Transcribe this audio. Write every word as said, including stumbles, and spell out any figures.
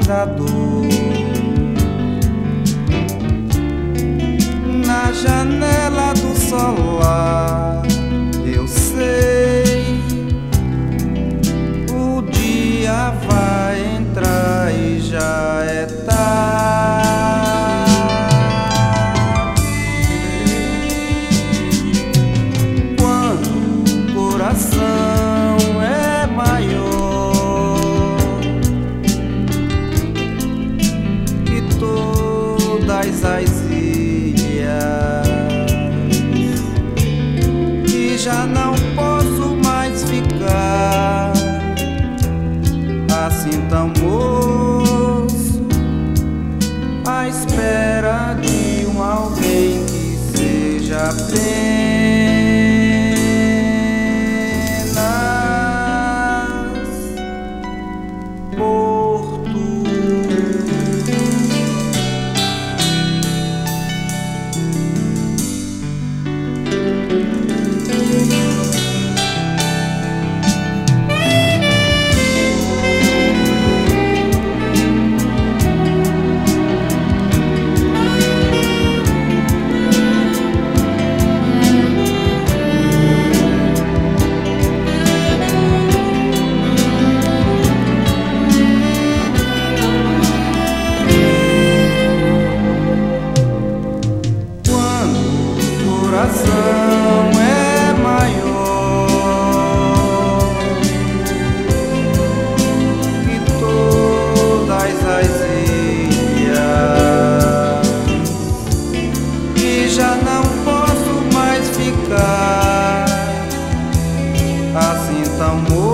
mirador. Na janela do solar eu sei, o dia vai entrar e já é tarde. Quando o coração é maior que todas as e já não posso mais ficar assim tão moço, à espera de um alguém que seja apenas porto. O coração é maior que todas as ilhas e já não posso mais ficar assim tão